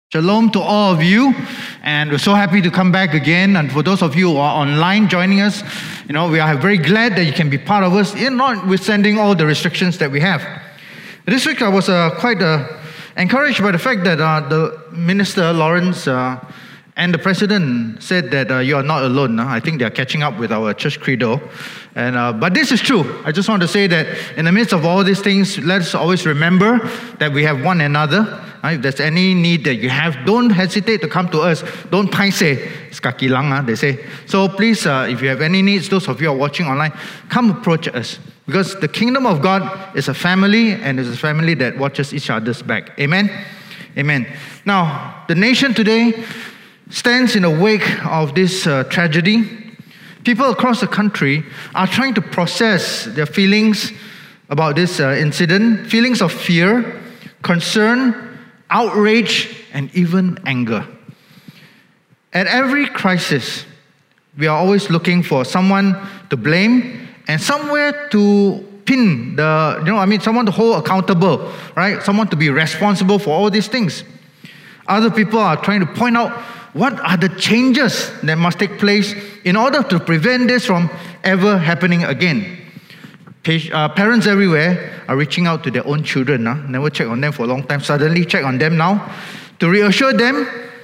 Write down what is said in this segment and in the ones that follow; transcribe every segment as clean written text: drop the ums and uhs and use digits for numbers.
Shalom to all of you, and we're so happy to come back again. And for those of you who are online joining us, we are very glad that you can be part of us, notwithstanding all the restrictions that we have. This week I was quite encouraged by the fact that the Minister Lawrence and the President said that you are not alone. I think they are catching up with our church credo. But this is true. I just want to say that in the midst of all these things, let's always remember that we have one another. If there's any need that you have, don't hesitate to come to us. Don't paise. It's kaki lang, they say. So please, if you have any needs, those of you who are watching online, come approach us. Because the kingdom of God is a family, and it's a family that watches each other's back. Amen? Amen. Now, the nation today stands in the wake of this tragedy. People across the country are trying to process their feelings about this incident, feelings of fear, concern, outrage, and even anger. At every crisis, we are always looking for someone to blame and somewhere to pin someone to hold accountable, right? Someone to be responsible for all these things. Other people are trying to point out what are the changes that must take place in order to prevent this from ever happening again. Parents everywhere are reaching out to their own children. Never checked on them for a long time. Suddenly check on them now to reassure them,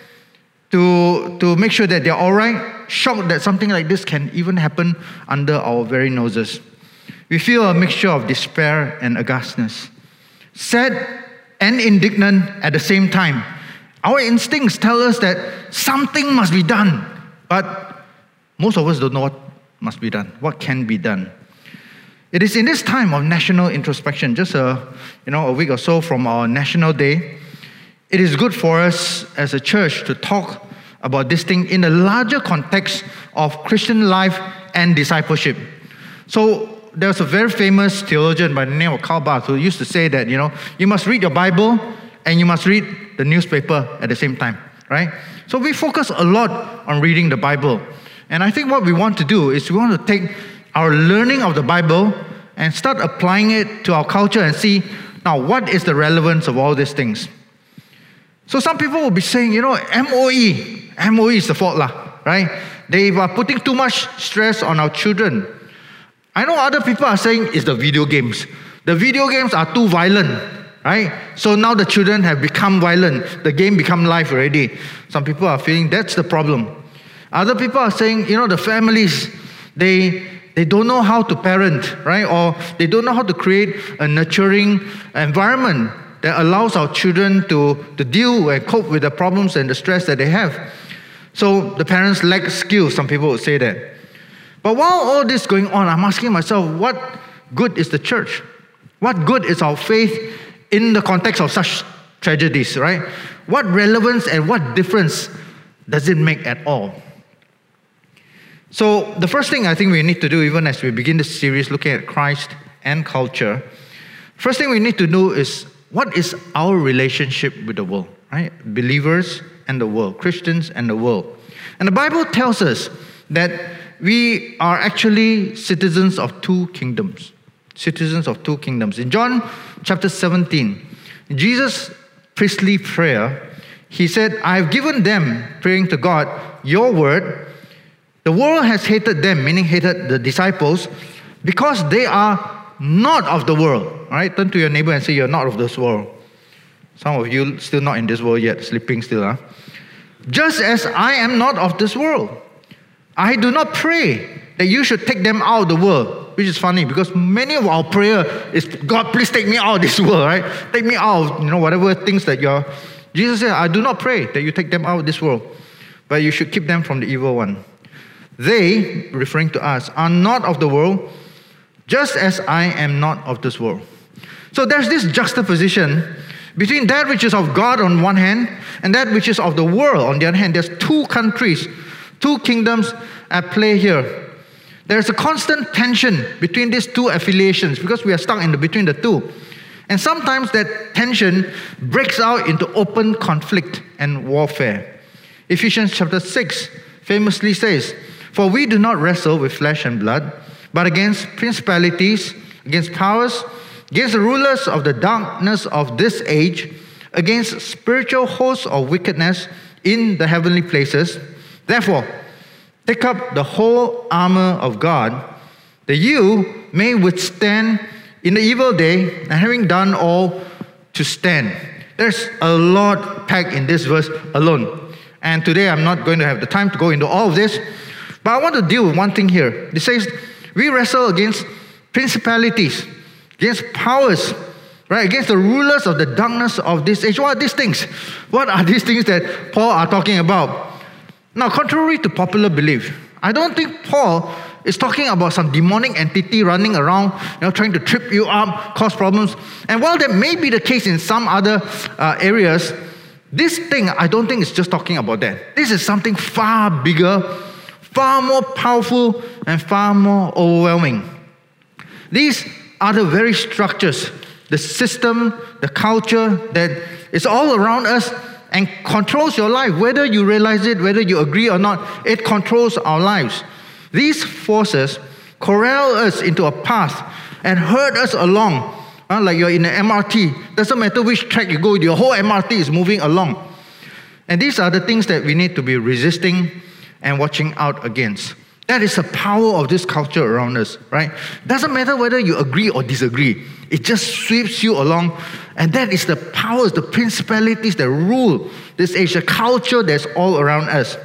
to make sure that they're all right. Shocked that something like this can even happen under our very noses. We feel a mixture of despair and aghastness. Sad and indignant at the same time. Our instincts tell us that something must be done. But most of us don't know what must be done, what can be done. It is in this time of national introspection, just a week or so from our National Day, it is good for us as a church to talk about this thing in a larger context of Christian life and discipleship. So there's a very famous theologian by the name of Karl Barth who used to say that, you must read your Bible and you must read the newspaper at the same time, right? So we focus a lot on reading the Bible. And I think what we want to do is we want to take our learning of the Bible and start applying it to our culture and see, now, what is the relevance of all these things? So some people will be saying, MOE is the fault, right? They are putting too much stress on our children. I know other people are saying it's the video games. The video games are too violent, right? So now the children have become violent. The game become life already. Some people are feeling that's the problem. Other people are saying, the families, they don't know how to parent, right? Or they don't know how to create a nurturing environment that allows our children to deal and cope with the problems and the stress that they have. So the parents lack skills, some people would say that. But while all this is going on, I'm asking myself, what good is the church? What good is our faith in the context of such tragedies, right? What relevance and what difference does it make at all? So the first thing I think we need to do, even as we begin this series looking at Christ and culture, first thing we need to do is, what is our relationship with the world, right? Believers and the world, Christians and the world. And the Bible tells us that we are actually citizens of two kingdoms. Citizens of two kingdoms. In John chapter 17, Jesus' priestly prayer, he said, I have given them, praying to God, your word. The world has hated them, meaning hated the disciples, because they are not of the world. All right, turn to your neighbor and say, you're not of this world. Some of you still not in this world yet, sleeping still. Just as I am not of this world. I do not pray that you should take them out of the world, which is funny because many of our prayer is, God, please take me out of this world, right? Take me out of, whatever things that you're... Jesus said, I do not pray that you take them out of this world, but you should keep them from the evil one. They, referring to us, are not of the world, just as I am not of this world. So there's this juxtaposition between that which is of God on one hand and that which is of the world on the other hand. There's two countries, two kingdoms at play here. There's a constant tension between these two affiliations because we are stuck in between the two. And sometimes that tension breaks out into open conflict and warfare. Ephesians chapter 6 famously says, for we do not wrestle with flesh and blood, but against principalities, against powers, against the rulers of the darkness of this age, against spiritual hosts of wickedness in the heavenly places. Therefore, take up the whole armor of God, that you may withstand in the evil day, and having done all, to stand. There's a lot packed in this verse alone. And today I'm not going to have the time to go into all of this, but I want to deal with one thing here. It says, we wrestle against principalities, against powers, right? Against the rulers of the darkness of this age. What are these things? What are these things that Paul are talking about? Now, contrary to popular belief, I don't think Paul is talking about some demonic entity running around, trying to trip you up, cause problems. And while that may be the case in some other areas, this thing, I don't think it's just talking about that. This is something far bigger, far more powerful, and far more overwhelming. These are the very structures, the system, the culture that is all around us and controls your life. Whether you realize it, whether you agree or not, it controls our lives. These forces corral us into a path and herd us along. Like you're in an MRT. Doesn't matter which track you go, your whole MRT is moving along. And these are the things that we need to be resisting and watching out against. That is the power of this culture around us, right? Doesn't matter whether you agree or disagree. It just sweeps you along. And that is the powers, the principalities that rule this age, the culture that's all around us.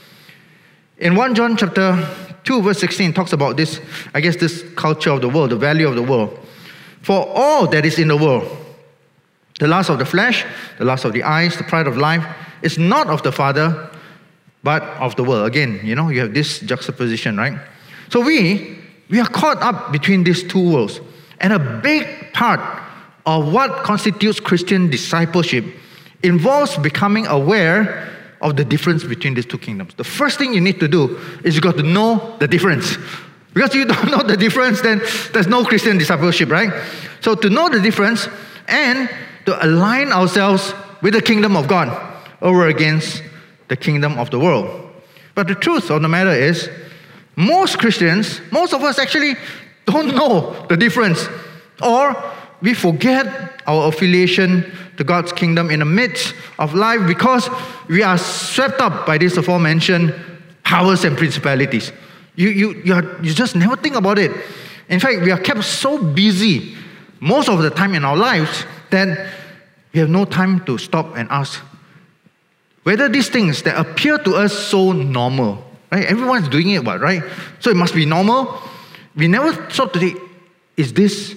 In 1 John chapter 2, verse 16 talks about this, this culture of the world, the value of the world. For all that is in the world, the lust of the flesh, the lust of the eyes, the pride of life, is not of the Father, but of the world. Again, you have this juxtaposition, right? So we are caught up between these two worlds. And a big part of what constitutes Christian discipleship involves becoming aware of the difference between these two kingdoms. The first thing you need to do is you got to know the difference. Because you don't know the difference, then there's no Christian discipleship, right? So to know the difference and to align ourselves with the kingdom of God over against the kingdom of the world. But the truth of the matter is, most Christians, most of us actually don't know the difference, or we forget our affiliation to God's kingdom in the midst of life because we are swept up by these aforementioned powers and principalities. You just never think about it. In fact, we are kept so busy most of the time in our lives that we have no time to stop and ask whether these things that appear to us so normal, right? Everyone's doing it, right? So it must be normal. We never thought today, is this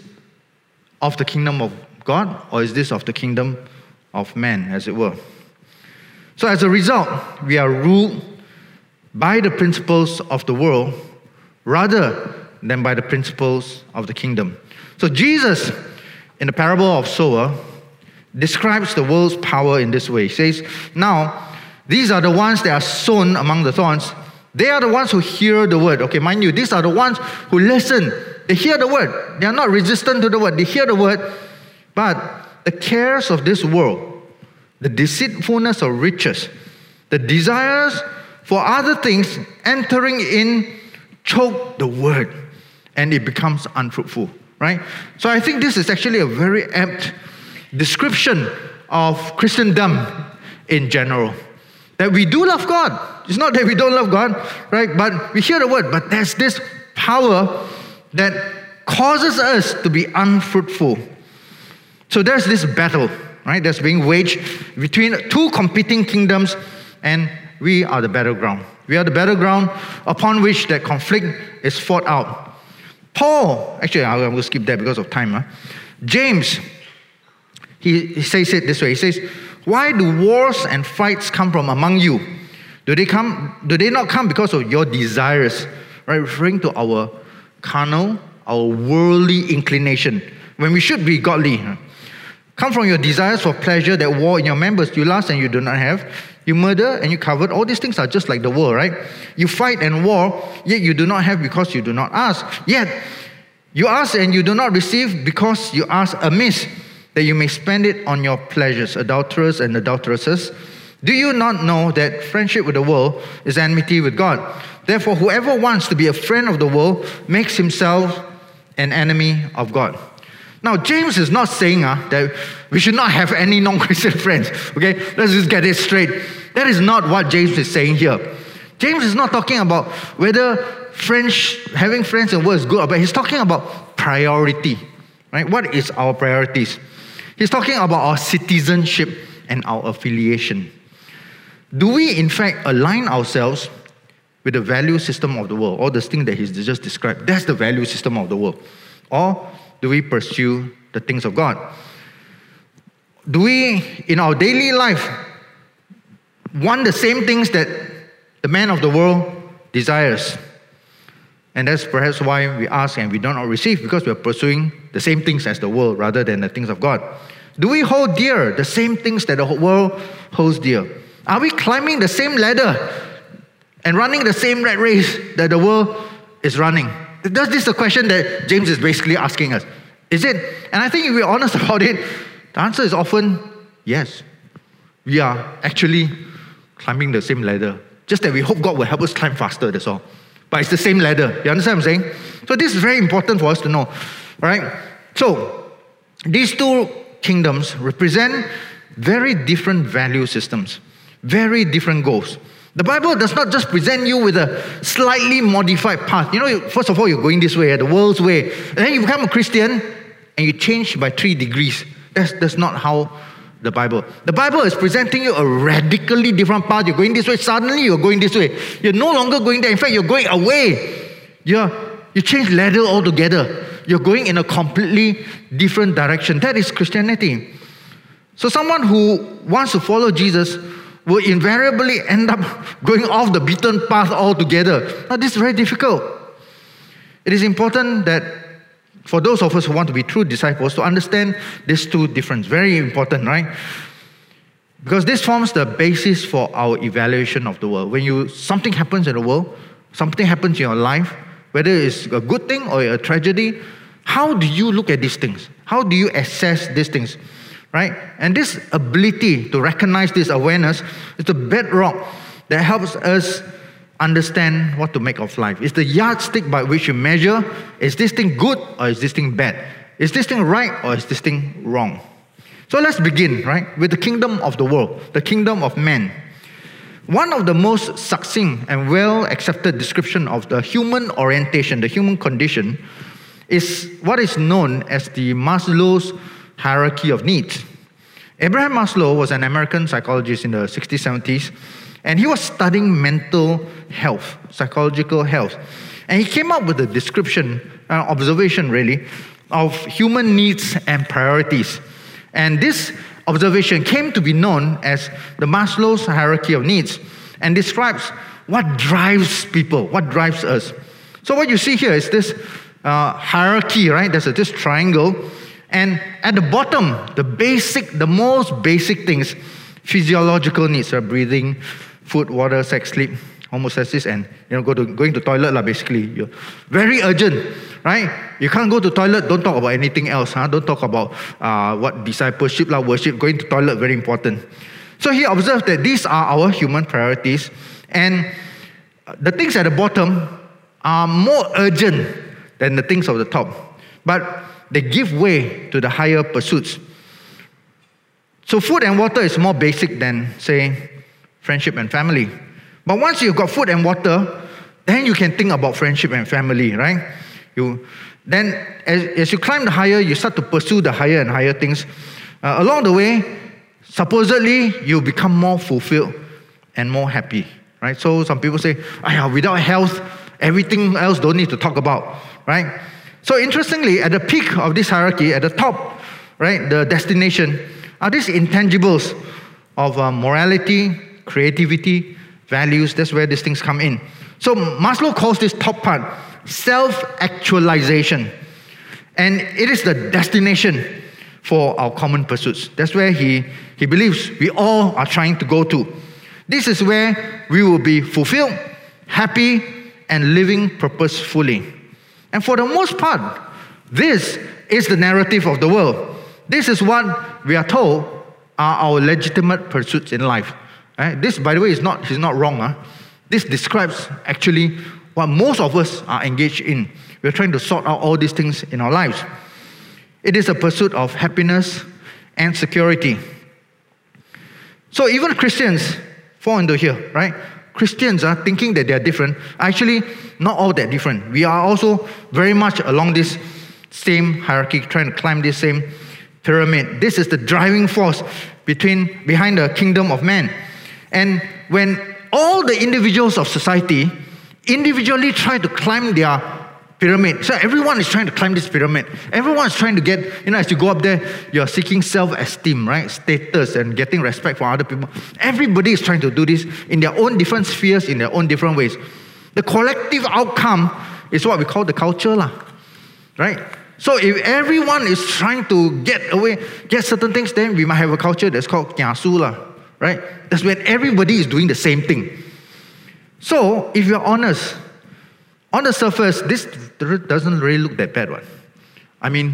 of the kingdom of God or is this of the kingdom of man, as it were? So as a result, we are ruled by the principles of the world rather than by the principles of the kingdom. So Jesus, in the parable of sower, describes the world's power in this way. He says, now, these are the ones that are sown among the thorns. They are the ones who hear the word. Okay, mind you, these are the ones who listen. They hear the word. They are not resistant to the word. They hear the word. But the cares of this world, the deceitfulness of riches, the desires for other things entering in, choke the word, and it becomes unfruitful, right? So I think this is actually a very apt description of Christendom in general. That we do love God. It's not that we don't love God, right? But we hear the word, but there's this power that causes us to be unfruitful. So there's this battle, right, that's being waged between two competing kingdoms, and we are the battleground. We are the battleground upon which that conflict is fought out. Paul, actually, I'm going to skip that because of time. James, he says it this way. He says, why do wars and fights come from among you? Do they not come because of your desires? Right, referring to our carnal, our worldly inclination, when we should be godly. Come from your desires for pleasure that war in your members. You lust and you do not have. You murder and you covet. All these things are just like the world, right? You fight and war, yet you do not have because you do not ask. Yet you ask and you do not receive because you ask amiss, that you may spend it on your pleasures. Adulterers and adulteresses, do you not know that friendship with the world is enmity with God? Therefore, whoever wants to be a friend of the world makes himself an enemy of God. Now, James is not saying that we should not have any non-Christian friends. Okay, let's just get it straight. That is not what James is saying here. James is not talking about whether having friends in the world is good or bad. He's talking about priority. Right? What is our priorities? He's talking about our citizenship and our affiliation. Do we, in fact, align ourselves with the value system of the world? All this thing that he's just described, that's the value system of the world. Or do we pursue the things of God? Do we, in our daily life, want the same things that the man of the world desires? And that's perhaps why we ask and we do not receive, because we are pursuing the same things as the world rather than the things of God. Do we hold dear the same things that the world holds dear? Are we climbing the same ladder and running the same rat race that the world is running? This is the question that James is basically asking us. Is it? And I think if we're honest about it, the answer is often yes. We are actually climbing the same ladder. Just that we hope God will help us climb faster, that's all. But it's the same ladder. You understand what I'm saying? So this is very important for us to know. Right? So, these two kingdoms represent very different value systems, very different goals. The Bible does not just present you with a slightly modified path. You know, first of all, you're going this way, the world's way. And then you become a Christian and you change by 3 degrees. That's not how the Bible is presenting you a radically different path. You're going this way, suddenly you're going this way. You're no longer going there. In fact, you're going away. You change ladder altogether. You're going in a completely different direction. That is Christianity. So someone who wants to follow Jesus will invariably end up going off the beaten path altogether. Now, this is very difficult. It is important that for those of us who want to be true disciples, to understand these two differences. Very important, right? Because this forms the basis for our evaluation of the world. When something happens in the world, something happens in your life, whether it's a good thing or a tragedy, how do you look at these things? How do you assess these things? Right? And this ability to recognize this awareness is the bedrock that helps us understand what to make of life. It's the yardstick by which you measure, is this thing good or is this thing bad? Is this thing right or is this thing wrong? So let's begin, right, with the kingdom of the world, the kingdom of man. One of the most succinct and well-accepted description of the human orientation, the human condition, is what is known as the Maslow's hierarchy of needs. Abraham Maslow was an American psychologist in the 60s, 70s, and he was studying mental health, psychological health. And he came up with a description, observation really, of human needs and priorities. And this observation came to be known as the Maslow's hierarchy of needs, and describes what drives people, what drives us. So what you see here is this hierarchy, right? There's this triangle. And at the bottom, the most basic things, physiological needs, breathing, food, water, sex, sleep, homostasis, and going to toilet basically. You're very urgent, right? You can't go to toilet, don't talk about anything else. Don't talk about what discipleship, worship. Going to toilet, very important. So he observed that these are our human priorities, and the things at the bottom are more urgent than the things of the top. But they give way to the higher pursuits. So food and water is more basic than, say, friendship and family. But once you've got food and water, then you can think about friendship and family, right? Then as you climb the higher, you start to pursue the higher and higher things. Along the way, supposedly, you become more fulfilled and more happy, right? So some people say, without health, everything else don't need to talk about, right? So interestingly, at the peak of this hierarchy, at the top, right, the destination, are these intangibles of morality, creativity, values. That's where these things come in. So Maslow calls this top part self-actualization. And it is the destination for our common pursuits. That's where he believes we all are trying to go to. This is where we will be fulfilled, happy, and living purposefully. And for the most part, this is the narrative of the world. This is what we are told are our legitimate pursuits in life. Right? This, by the way, he's not wrong. This describes actually what most of us are engaged in. We're trying to sort out all these things in our lives. It is a pursuit of happiness and security. So even Christians fall into here, right? Christians are thinking that they are different. Actually, not all that different. We are also very much along this same hierarchy, trying to climb this same pyramid. This is the driving force behind the kingdom of man. And when all the individuals of society individually try to climb their pyramid, so everyone is trying to climb this pyramid. Everyone is trying to get, as you go up there, you're seeking self-esteem, right? Status and getting respect from other people. Everybody is trying to do this in their own different spheres, in their own different ways. The collective outcome is what we call the culture, right? So if everyone is trying to get certain things, then we might have a culture that's called kiasu, right? That's when everybody is doing the same thing. So if you're honest, on the surface, this doesn't really look that bad, right? I mean,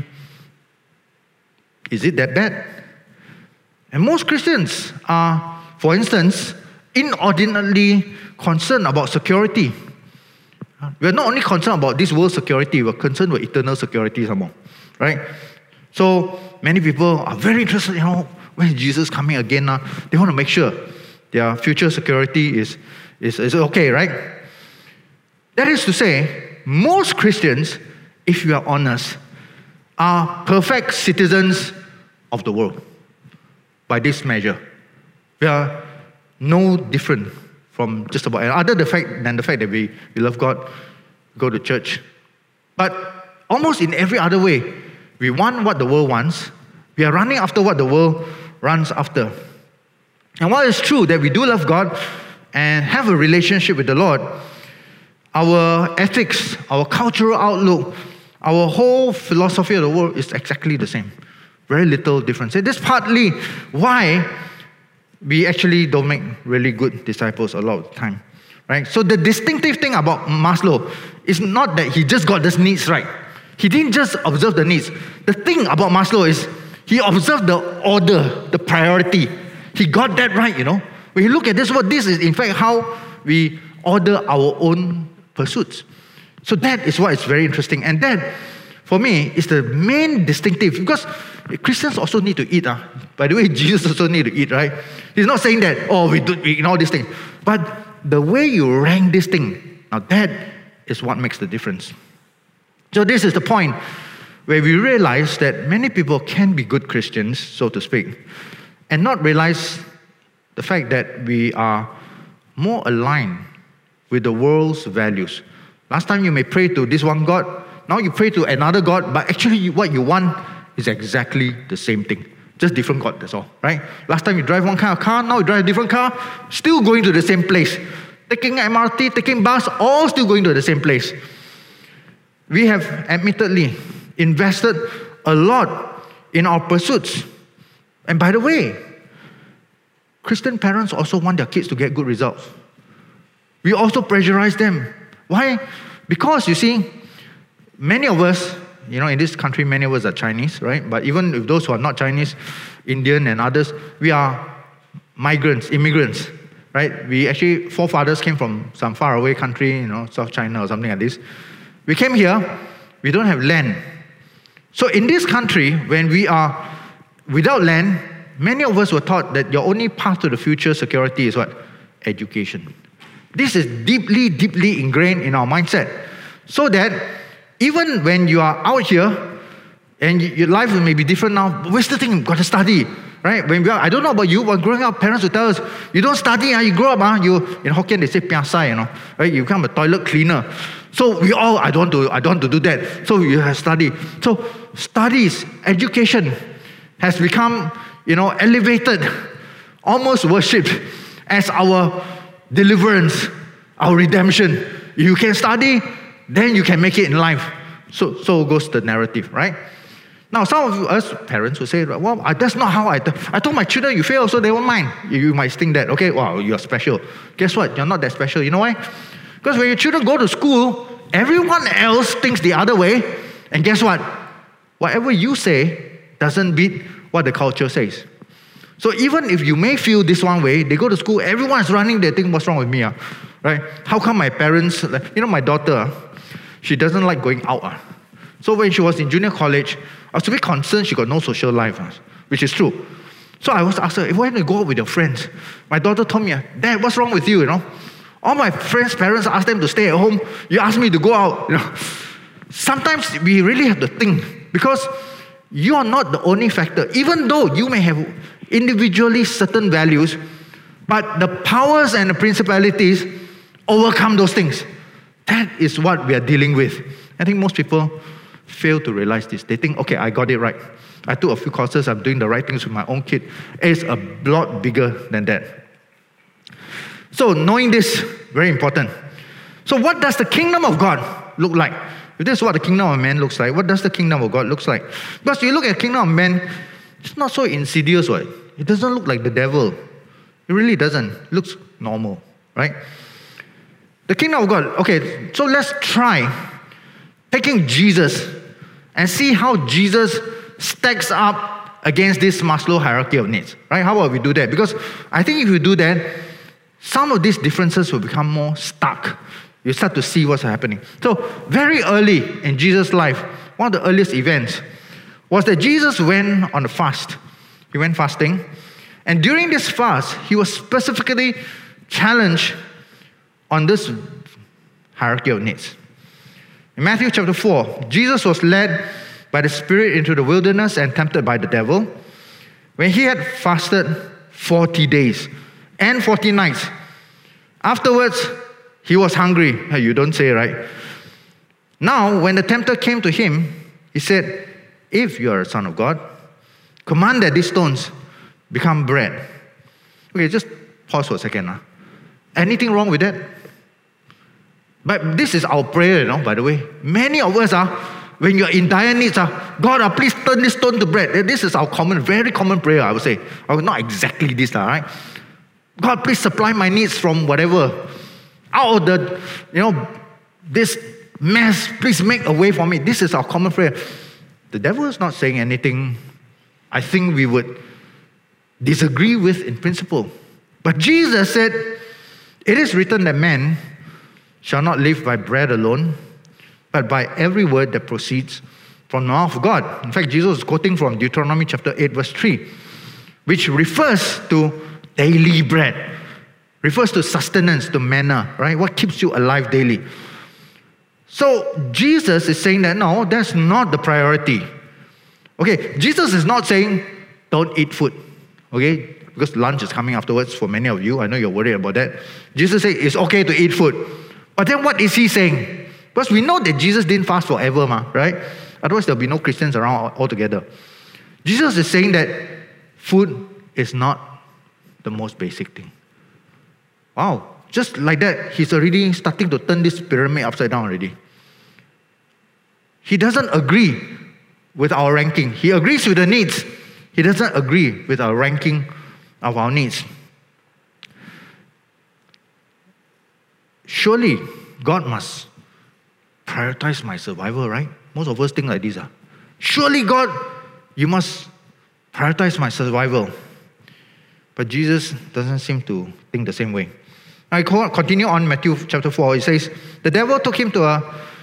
is it that bad? And most Christians are, for instance, inordinately concerned about security. We're not only concerned about this world security, we're concerned with eternal security some more, right? So many people are very interested, when is Jesus coming again? They want to make sure their future security is okay, right? That is to say, most Christians, if you are honest, are perfect citizens of the world by this measure. We are no different from just about other than the fact that we love God, go to church. But almost in every other way, we want what the world wants. We are running after what the world runs after. And while it's true that we do love God and have a relationship with the Lord, our ethics, our cultural outlook, our whole philosophy of the world is exactly the same. Very little difference. This is partly why we actually don't make really good disciples a lot of the time, right? So the distinctive thing about Maslow is not that he just got his needs right. He didn't just observe the needs. The thing about Maslow is he observed the order, the priority. He got that right, When you look at this word, this is in fact how we order our own pursuits. So that is what is very interesting. And that, for me, is the main distinctive. Because Christians also need to eat. By the way, Jesus also need to eat, right? He's not saying that, we ignore this thing. But the way you rank this thing, now that is what makes the difference. So this is the point where we realize that many people can be good Christians, so to speak, and not realize the fact that we are more aligned with the world's values. Last time you may pray to this one God, now you pray to another God, but actually what you want is exactly the same thing. Just different God, that's all, right? Last time you drive one kind of car, now you drive a different car, still going to the same place. Taking MRT, taking bus, all still going to the same place. We have admittedly invested a lot in our pursuits. And by the way, Christian parents also want their kids to get good results. We also pressurize them. Why? Because, you see, many of us, in this country, many of us are Chinese, right? But even if those who are not Chinese, Indian and others, we are migrants, immigrants, right? We actually, forefathers came from some faraway country, South China or something like this. We came here, we don't have land. So in this country, when we are without land, many of us were taught that your only path to the future security is what? Education. This is deeply, deeply ingrained in our mindset. So that even when you are out here, and your life may be different now, but we're still thinking, got to study, right? I don't know about you, but growing up, parents would tell us, you don't study, you grow up, in Hokkien they say piasai, right? You become a toilet cleaner. So we all, I don't want to do that. So you have study. So studies, education has become, elevated, almost worshipped as our deliverance, our redemption. If you can study, then you can make it in life. So goes the narrative, right? Now, some of us parents will say, well, that's not how I told my children, you fail, so they won't mind. You might think that, okay, wow, you're special. Guess what? You're not that special. You know why? Because when your children go to school, everyone else thinks the other way. And guess what? Whatever you say doesn't beat what the culture says. So even if you may feel this one way, they go to school, everyone's running, they think, what's wrong with me? Right? How come my parents, my daughter, she doesn't like going out. So when she was in junior college, I was a bit concerned she got no social life, which is true. So I was asked her, why don't you go out with your friends? My daughter told me, Dad, what's wrong with you, All my friends' parents asked them to stay at home. You ask me to go out, Sometimes we really have to think, because you are not the only factor. Even though you may have individually certain values, but the powers and the principalities overcome those things. That is what we are dealing with. I think most people fail to realize this. They think, okay, I got it right. I took a few courses, I'm doing the right things with my own kid. It's a lot bigger than that. So knowing this, very important. So what does the kingdom of God look like? If this is what the kingdom of man looks like, what does the kingdom of God looks like? Because you look at the kingdom of man, it's not so insidious, right? It doesn't look like the devil. It really doesn't. It looks normal, right? The kingdom of God, okay, so let's try taking Jesus and see how Jesus stacks up against this Maslow hierarchy of needs, right? How about we do that? Because I think if you do that, some of these differences will become more stark. You start to see what's happening. So very early in Jesus' life, one of the earliest events was that Jesus went on a fast. He went fasting. And during this fast, he was specifically challenged on this hierarchy of needs. In Matthew chapter 4, Jesus was led by the Spirit into the wilderness and tempted by the devil. When he had fasted 40 days and 40 nights, afterwards, he was hungry. Hey, you don't say, right? Now, when the tempter came to him, he said, if you are a son of God, command that these stones become bread. Okay, just pause for a second. Anything wrong with that? But this is our prayer, by the way. Many of us when you're in dire needs, God, please turn this stone to bread. This is our very common prayer, I would say. Not exactly this, right? God, please supply my needs from whatever. Out of the, this mess, please make a way for me. This is our common prayer. The devil is not saying anything I think we would disagree with in principle. But Jesus said, it is written that man shall not live by bread alone, but by every word that proceeds from the mouth of God. In fact, Jesus is quoting from Deuteronomy chapter 8, verse 3, which refers to daily bread. Refers to sustenance, to manna, right? What keeps you alive daily. So Jesus is saying that, no, that's not the priority. Okay, Jesus is not saying, don't eat food. Okay, because lunch is coming afterwards for many of you. I know you're worried about that. Jesus says it's okay to eat food. But then what is he saying? Because we know that Jesus didn't fast forever, right? Otherwise there'll be no Christians around altogether. Jesus is saying that food is not the most basic thing. Wow, just like that, he's already starting to turn this pyramid upside down already. He doesn't agree with our ranking. He agrees with the needs. He doesn't agree with our ranking of our needs. Surely, God must prioritize my survival, right? Most of us think like this. Surely, God, you must prioritize my survival. But Jesus doesn't seem to think the same way. I continue on Matthew chapter 4. It says, the devil took him up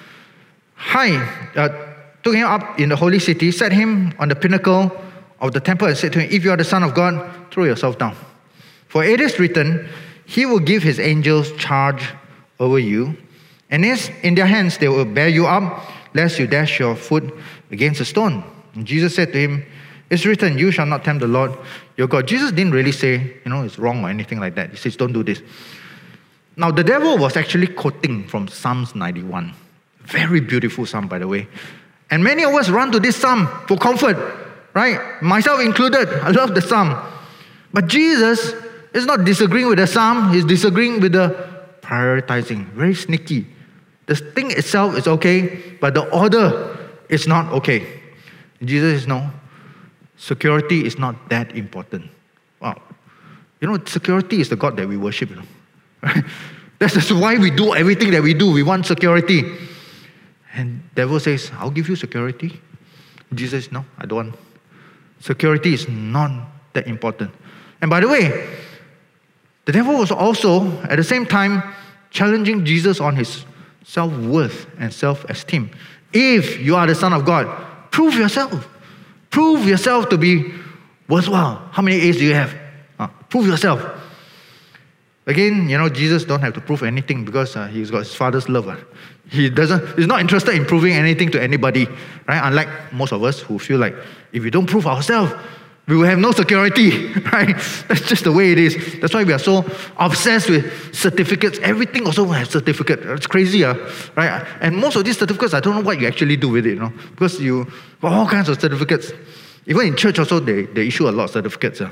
in the holy city, set him on the pinnacle of the temple and said to him, if you are the Son of God, throw yourself down. For it is written, he will give his angels charge over you, and in their hands they will bear you up, lest you dash your foot against a stone. And Jesus said to him, it's written, you shall not tempt the Lord your God. Jesus didn't really say, it's wrong or anything like that. He says, don't do this. Now, the devil was actually quoting from Psalms 91. Very beautiful psalm, by the way. And many of us run to this psalm for comfort, right? Myself included. I love the psalm. But Jesus is not disagreeing with the psalm. He's disagreeing with the prioritizing. Very sneaky. The thing itself is okay, but the order is not okay. Jesus says, no, security is not that important. Wow. Security is the God that we worship. Right? That's why we do everything that we do. We want security. And the devil says, I'll give you security. Jesus says, no, I don't want. Security is not that important. And by the way, the devil was also, at the same time, challenging Jesus on his self-worth and self-esteem. If you are the Son of God, prove yourself. Prove yourself to be worthwhile. How many A's do you have? Prove yourself. Again, Jesus don't have to prove anything because he's got his Father's love. He's not interested in proving anything to anybody, right? Unlike most of us who feel like if we don't prove ourselves, we will have no security, right? That's just the way it is. That's why we are so obsessed with certificates. Everything also has certificate. It's crazy, right? And most of these certificates, I don't know what you actually do with it, because you got all kinds of certificates. Even in church also, they issue a lot of certificates.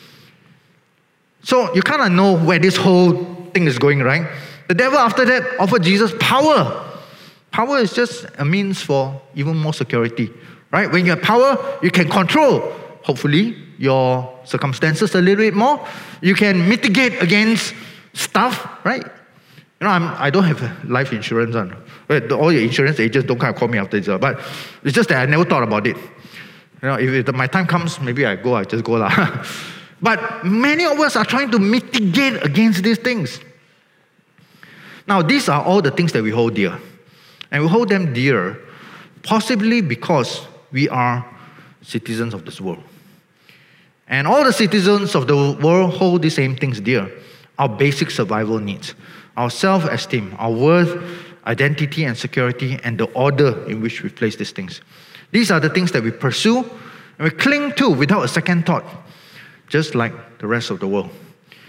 So you kind of know where this whole thing is going, right? The devil after that offered Jesus power. Power is just a means for even more security, right? When you have power, you can control, hopefully, your circumstances a little bit more. You can mitigate against stuff, right? I don't have life insurance. All your insurance agents don't kind of call me after this, but it's just that I never thought about it. If my time comes, maybe I just go lah. But many of us are trying to mitigate against these things. Now, these are all the things that we hold dear. And we hold them dear, possibly because we are citizens of this world. And all the citizens of the world hold the same things dear. Our basic survival needs, our self-esteem, our worth, identity and security, and the order in which we place these things. These are the things that we pursue and we cling to without a second thought, just like the rest of the world.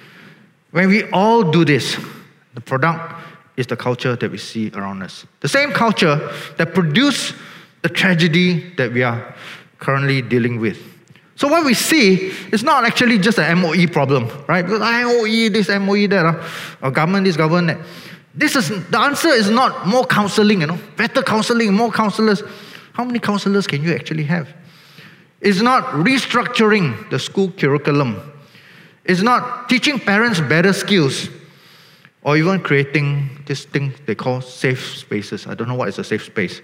When we all do this, the product is the culture that we see around us. The same culture that produced the tragedy that we are currently dealing with. So what we see is not actually just an MOE problem, right? Because MOE this, MOE that, or government this, government that. The answer is not more counseling, better counseling, more counselors. How many counselors can you actually have? It's not restructuring the school curriculum. It's not teaching parents better skills, or even creating this thing they call safe spaces. I don't know what is a safe space.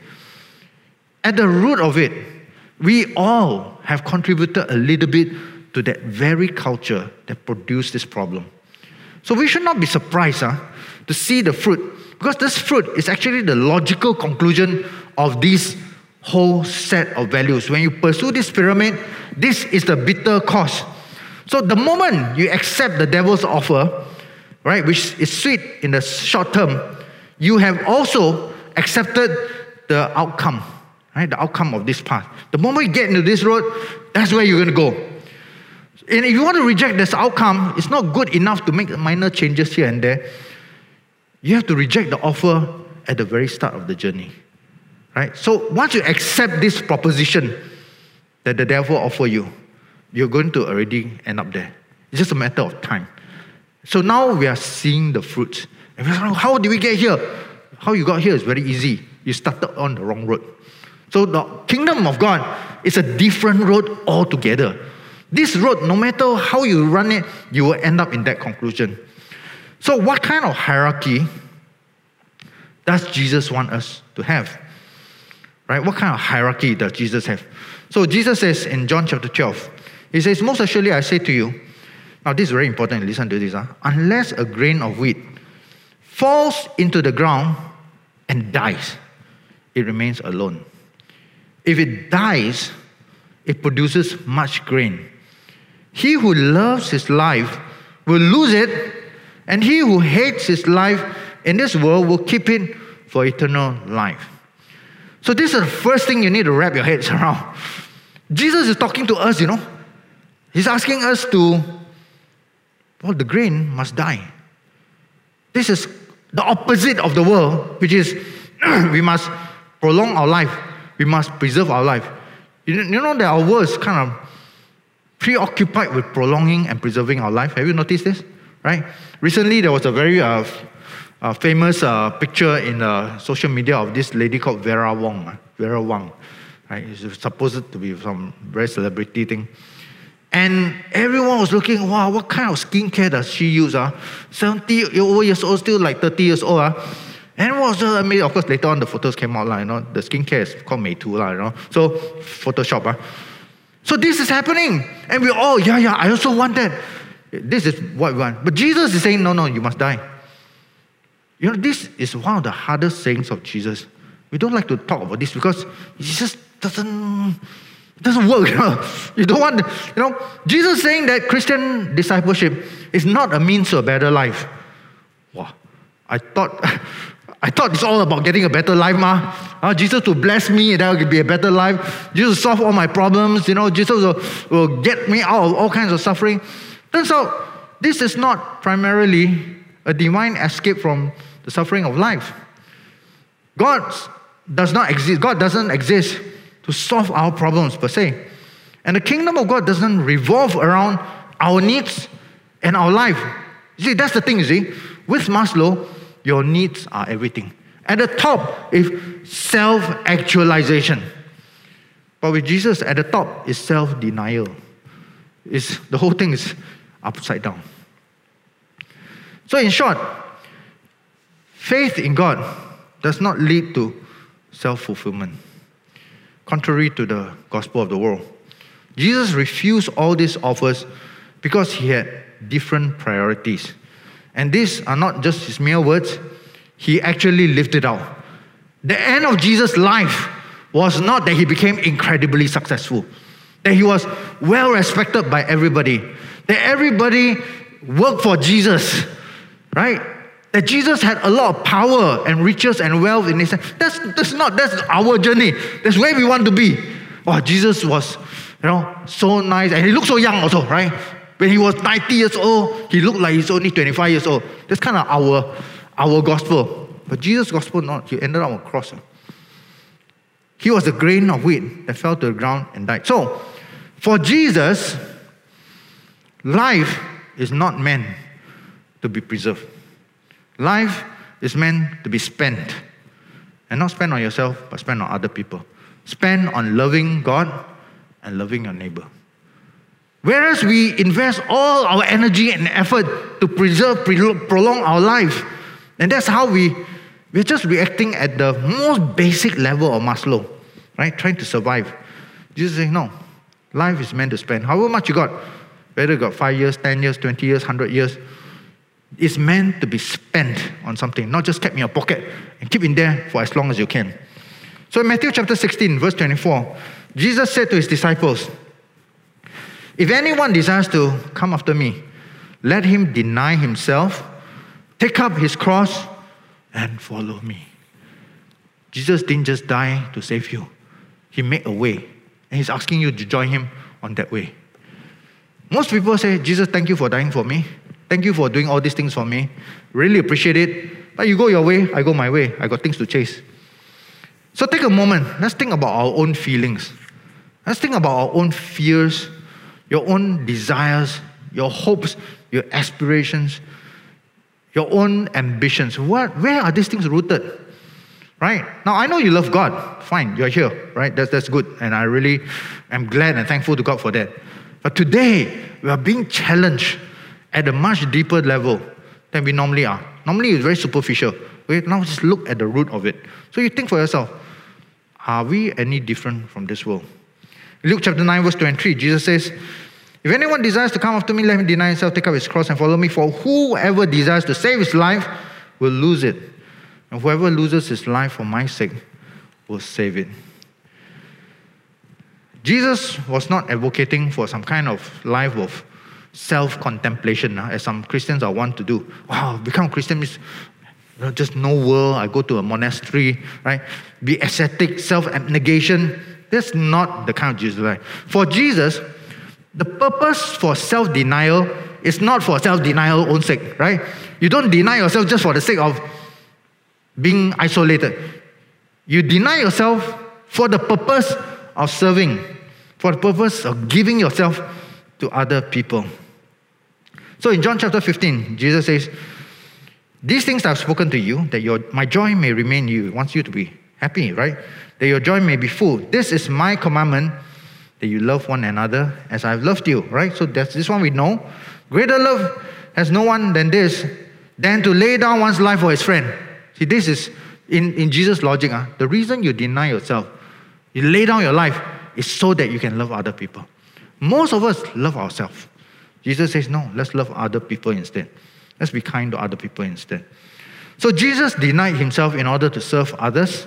At the root of it, we all have contributed a little bit to that very culture that produced this problem. So we should not be surprised to see the fruit, because this fruit is actually the logical conclusion of this whole set of values. When you pursue this pyramid, this is the bitter cost. So the moment you accept the devil's offer, right, which is sweet in the short term, you have also accepted the outcome, right, the outcome of this path. The moment you get into this road, that's where you're going to go. And if you want to reject this outcome, it's not good enough to make minor changes here and there. You have to reject the offer at the very start of the journey, right? So once you accept this proposition that the devil offers you, you're going to already end up there. It's just a matter of time. So now we are seeing the fruits. And we're like, how did we get here? How you got here is very easy. You started on the wrong road. So the kingdom of God is a different road altogether. This road, no matter how you run it, you will end up in that conclusion. So what kind of hierarchy does Jesus want us to have? Right? What kind of hierarchy does Jesus have? So Jesus says in John chapter 12, he says, most assuredly I say to you, now this is very important, listen to this. Unless a grain of wheat falls into the ground and dies, it remains alone. If it dies, it produces much grain. He who loves his life will lose it, and he who hates his life in this world will keep it for eternal life. So this is the first thing you need to wrap your heads around. Jesus is talking to us, He's asking us to, the grain must die. This is the opposite of the world, which is we must prolong our life. We must preserve our life. You know that our world is kind of preoccupied with prolonging and preserving our life. Have you noticed this? Right? Recently, there was a very famous picture in social media of this lady called Vera Wang. Vera Wang. Right? It's supposed to be some very celebrity thing. And everyone was looking, wow, what kind of skincare does she use? 70 years old, still like 30 years old. And it was just amazing. Of course, later on the photos came out, the skincare is called Meitu, So, Photoshop. So this is happening. And we all, I also want that. This is what we want. But Jesus is saying, no, you must die. This is one of the hardest sayings of Jesus. We don't like to talk about this because it just doesn't work. You don't want, Jesus saying that Christian discipleship is not a means to a better life. Wow, I thought it's all about getting a better life, Jesus will bless me and that will be a better life. Jesus will solve all my problems. Jesus will get me out of all kinds of suffering. Turns out, this is not primarily a divine escape from the suffering of life. God doesn't exist to solve our problems per se. And the kingdom of God doesn't revolve around our needs and our life. You see, that's the thing, With Maslow, your needs are everything. At the top is self-actualization. But with Jesus, at the top is self-denial. The whole thing is upside down. So in short, faith in God does not lead to self-fulfillment, contrary to the gospel of the world. Jesus refused all these offers because he had different priorities. And these are not just his mere words, he actually lived it out. The end of Jesus' life was not that he became incredibly successful, that he was well respected by everybody, that everybody worked for Jesus, right? That Jesus had a lot of power and riches and wealth in his hand. That's our journey. That's where we want to be. Oh, Jesus was, so nice. And he looked so young also, right? When he was 90 years old, he looked like he's only 25 years old. That's kind of our gospel. But Jesus' gospel, not. He ended up on a cross. He was a grain of wheat that fell to the ground and died. So, for Jesus, life is not meant to be preserved. Life is meant to be spent. And not spent on yourself, but spent on other people. Spent on loving God and loving your neighbor. Whereas we invest all our energy and effort to prolong our life, and that's how we're just reacting at the most basic level of Maslow, right? Trying to survive. Jesus saying, no, life is meant to spend. However much you got, whether you got 5 years, 10 years, 20 years, 100 years, it's meant to be spent on something, not just kept in your pocket and keep in there for as long as you can. So in Matthew chapter 16, verse 24, Jesus said to his disciples, if anyone desires to come after me, let him deny himself, take up his cross, and follow me. Jesus didn't just die to save you. He made a way, and he's asking you to join him on that way. Most people say, Jesus, thank you for dying for me. Thank you for doing all these things for me. Really appreciate it. But you go your way, I go my way. I got things to chase. So take a moment. Let's think about our own feelings. Let's think about our own fears, your own desires, your hopes, your aspirations, your own ambitions. Where are these things rooted? Right? Now, I know you love God. Fine, you're here. Right? That's good. And I really am glad and thankful to God for that. But today, we are being challenged at a much deeper level than we normally are. Normally, it's very superficial. We now just look at the root of it. So you think for yourself, are we any different from this world? Luke chapter 9, verse 23, Jesus says, if anyone desires to come after me, let him deny himself, take up his cross, and follow me. For whoever desires to save his life will lose it. And whoever loses his life for my sake will save it. Jesus was not advocating for some kind of life of self-contemplation, as some Christians are wont to do. Wow, become a Christian means just no world. I go to a monastery, right? Be ascetic, self-abnegation. That's not the kind of Jesus life. For Jesus, the purpose for self-denial is not for self-denial's own sake, right? You don't deny yourself just for the sake of being isolated. You deny yourself for the purpose of serving, for the purpose of giving yourself to other people. So in John chapter 15, Jesus says, these things I've spoken to you, that my joy may remain in you. He wants you to be happy, right? That your joy may be full. This is my commandment, that you love one another as I've loved you, right? So that's this one we know. Greater love has no one than this, than to lay down one's life for his friend. See, this is, in Jesus' logic, the reason you deny yourself, you lay down your life, is so that you can love other people. Most of us love ourselves. Jesus says, no, let's love other people instead. Let's be kind to other people instead. So Jesus denied himself in order to serve others,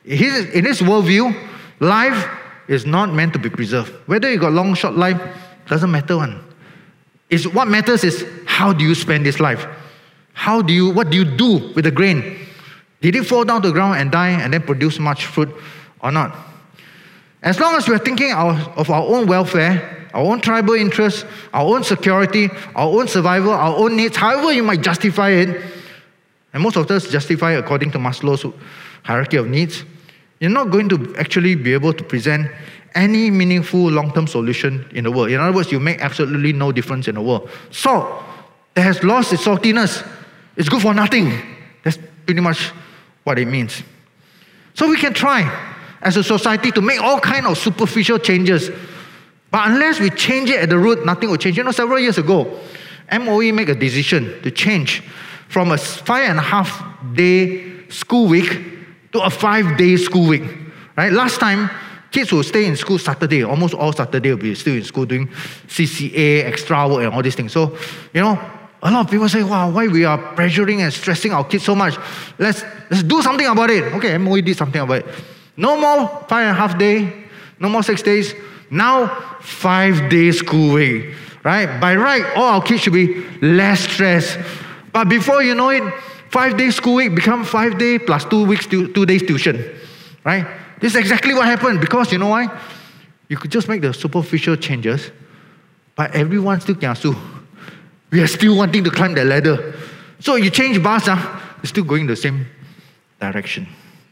In his worldview, life is not meant to be preserved. Whether you got long, short life, doesn't matter one. What matters is how do you spend this life? What do you do with the grain? Did it fall down to the ground and die and then produce much fruit or not? As long as we're thinking of our own welfare, our own tribal interests, our own security, our own survival, our own needs, however you might justify it, and most of us justify according to Maslow's hierarchy of needs, you're not going to actually be able to present any meaningful long-term solution in the world. In other words, you make absolutely no difference in the world. Salt that has lost its saltiness is good for nothing. That's pretty much what it means. So we can try as a society to make all kinds of superficial changes, but unless we change it at the root, nothing will change. Several years ago, MOE made a decision to change from a 5.5-day school week to a 5-day school week. Right? Last time, kids will stay in school Saturday. Almost all Saturday will be still in school doing CCA, extra work, and all these things. So, a lot of people say, wow, why we are pressuring and stressing our kids so much? Let's do something about it. Okay, MOE did something about it. No more 5.5 day, no more 6 days. Now, 5-day school week. Right? By right, all our kids should be less stressed. But before you know it, 5-day school week become 5-day plus 2 weeks, 2 days tuition. Right? This is exactly what happened, because you know why? You could just make the superficial changes, but everyone still kiasu. We are still wanting to climb that ladder. So you change bus, it's still going the same direction.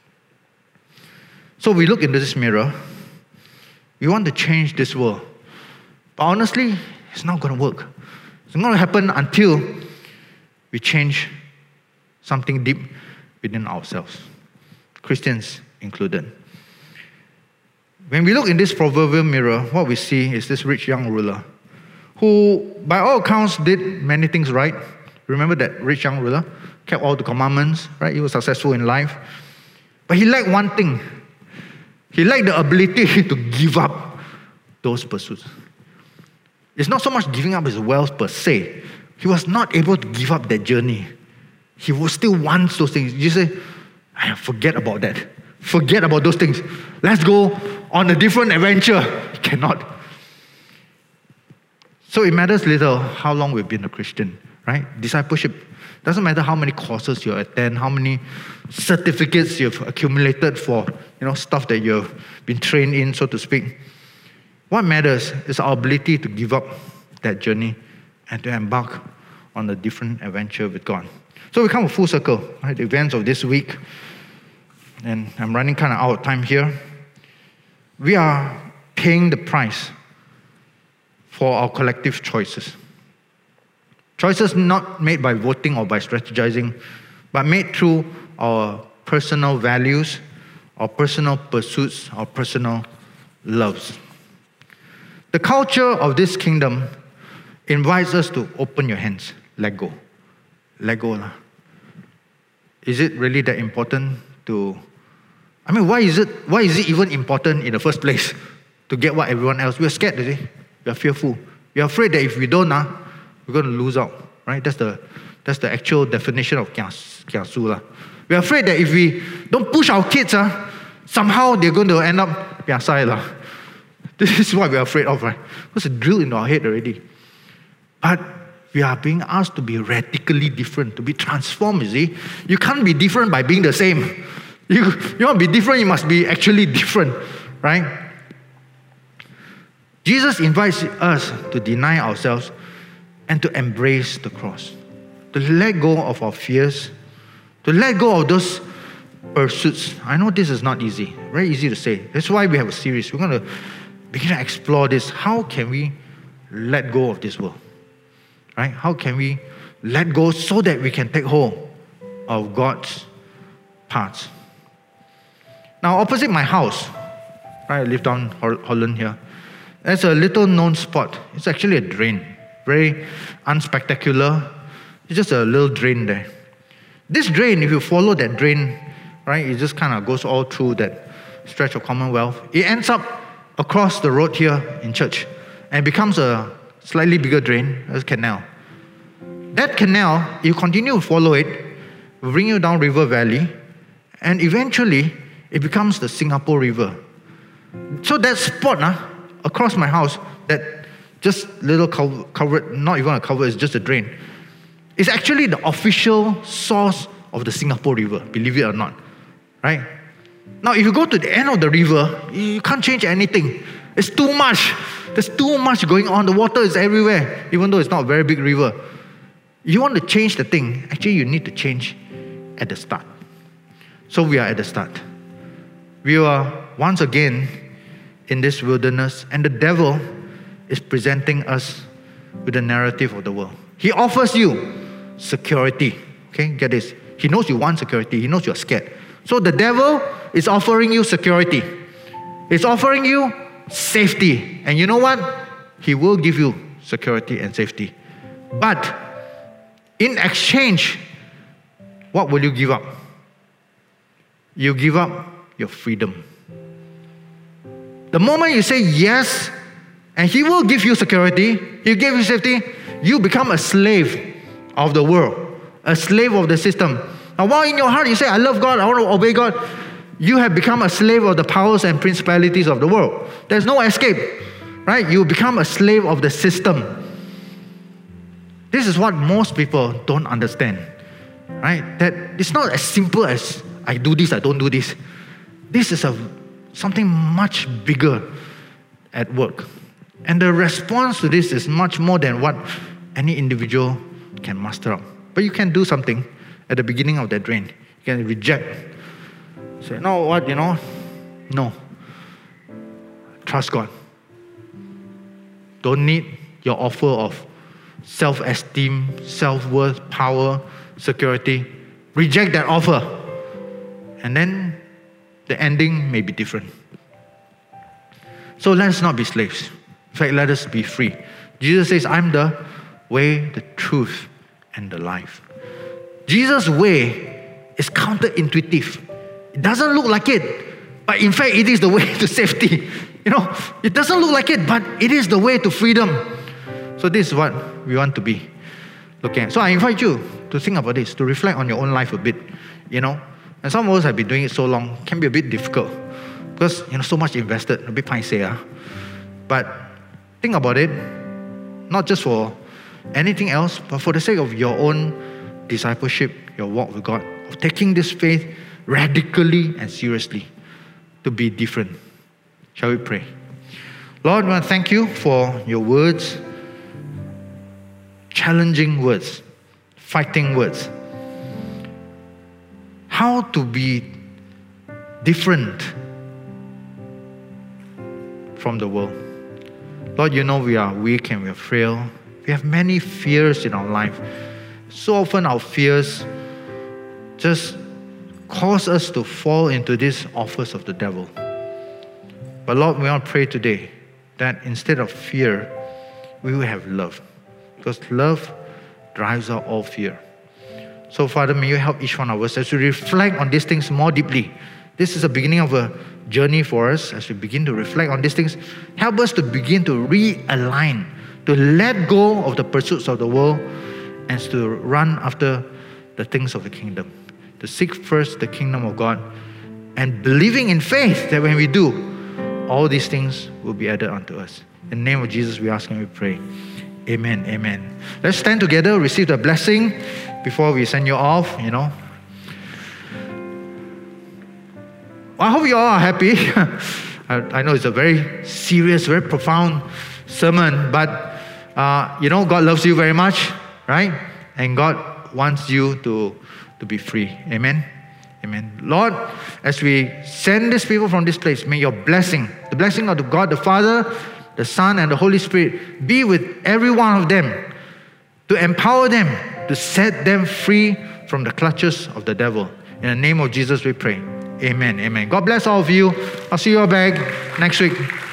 So we look into this mirror. We want to change this world. But honestly, it's not going to work. It's not going to happen until we change something deep within ourselves, Christians included. When we look in this proverbial mirror, what we see is this rich young ruler who, by all accounts, did many things right. Remember that rich young ruler? Kept all the commandments, right? He was successful in life. But he lacked one thing. He lacked the ability to give up those pursuits. It's not so much giving up his wealth per se. He was not able to give up that journey. He was still wants those things. You say, forget about that. Forget about those things. Let's go on a different adventure. He cannot. So it matters little how long we've been a Christian, right? Discipleship doesn't matter how many courses you attend, how many certificates you've accumulated for, stuff that you've been trained in, so to speak. What matters is our ability to give up that journey and to embark on a different adventure with God. So we come full circle, right? The events of this week, and I'm running kind of out of time here. We are paying the price for our collective choices. Choices not made by voting or by strategizing, but made through our personal values, our personal pursuits, our personal loves. The culture of this kingdom invites us to open your hands, let go. Let go lah. Is it really that important to... why is it even important in the first place to get what everyone else... We're scared, you see. We are fearful. We are afraid that if we don't, we're going to lose out. Right? That's the actual definition of kiasu lah. We are afraid that if we don't push our kids, somehow they're going to end up piasai lah. This is what we are afraid of, right? It's a drill in our head already. But we are being asked to be radically different, to be transformed, you see. You can't be different by being the same. You want to be different, you must be actually different, right? Jesus invites us to deny ourselves and to embrace the cross, to let go of our fears, to let go of those pursuits. I know this is not easy, very easy to say. That's why we have a series. We're going to begin to explore this. How can we let go of this world? Right? How can we let go so that we can take hold of God's paths? Now, opposite my house, right, I live down Holland here, there's a little known spot. It's actually a drain. Very unspectacular. It's just a little drain there. This drain, if you follow that drain, right, it just kind of goes all through that stretch of Commonwealth. It ends up across the road here in church and becomes a slightly bigger drain, a canal. That canal, you continue to follow it, will bring you down River Valley, and eventually it becomes the Singapore River. So that spot across my house, that just little covered, not even a cover, it's just a drain, is actually the official source of the Singapore River, believe it or not, right? Now, if you go to the end of the river, you can't change anything. It's too much. There's too much going on. The water is everywhere, even though it's not a very big river. You want to change the thing, actually you need to change at the start. So we are at the start. We are once again in this wilderness, and the devil is presenting us with the narrative of the world. He offers you security. Okay, get this. He knows you want security. He knows you're scared. So the devil is offering you security. He's offering you safety. And you know what? He will give you security and safety. But in exchange, what will you give up? You give up your freedom. The moment you say yes, and he will give you security, he'll give you safety, you become a slave of the world, a slave of the system. Now, while in your heart you say, I love God, I want to obey God, you have become a slave of the powers and principalities of the world. There's no escape, right? You become a slave of the system. This is what most people don't understand, right? That it's not as simple as I do this, I don't do this. This is something much bigger at work. And the response to this is much more than what any individual can muster up. But you can do something at the beginning of that drain. You can reject. Say, no, what, no. Trust God. Don't need your offer of self-esteem, self-worth, power, security. Reject that offer. And then the ending may be different. So let's not be slaves. In fact, let us be free. Jesus says, I'm the way, the truth, and the life. Jesus' way is counterintuitive. It doesn't look like it, but in fact, it is the way to safety. It doesn't look like it, but it is the way to freedom. So this is what we want to be looking at. So I invite you to think about this, to reflect on your own life a bit, And some of us have been doing it so long, it can be a bit difficult because, so much invested, a bit paiseh. But think about it, not just for anything else, but for the sake of your own discipleship, your walk with God, of taking this faith radically and seriously to be different. Shall we pray? Lord, I want to thank you for your words, challenging words, fighting words. How to be different from the world. Lord, we are weak and we are frail. We have many fears in our life. So often our fears just cause us to fall into these offers of the devil. But Lord, we want to pray today that instead of fear, we will have love. Because love drives out all fear. So Father, may you help each one of us as we reflect on these things more deeply. This is the beginning of a journey for us as we begin to reflect on these things. Help us to begin to realign, to let go of the pursuits of the world and to run after the things of the kingdom. To seek first the kingdom of God and believing in faith that when we do, all these things will be added unto us. In the name of Jesus, we ask and we pray. Amen, amen. Let's stand together, receive the blessing before we send you off, I hope you all are happy. I know it's a very serious, very profound sermon, but God loves you very much, right? And God wants you to be free. Amen? Amen. Lord, as we send these people from this place, may your blessing, the blessing of God the Father, the Son, and the Holy Spirit be with every one of them to empower them, to set them free from the clutches of the devil. In the name of Jesus we pray. Amen. Amen. God bless all of you. I'll see you all back next week.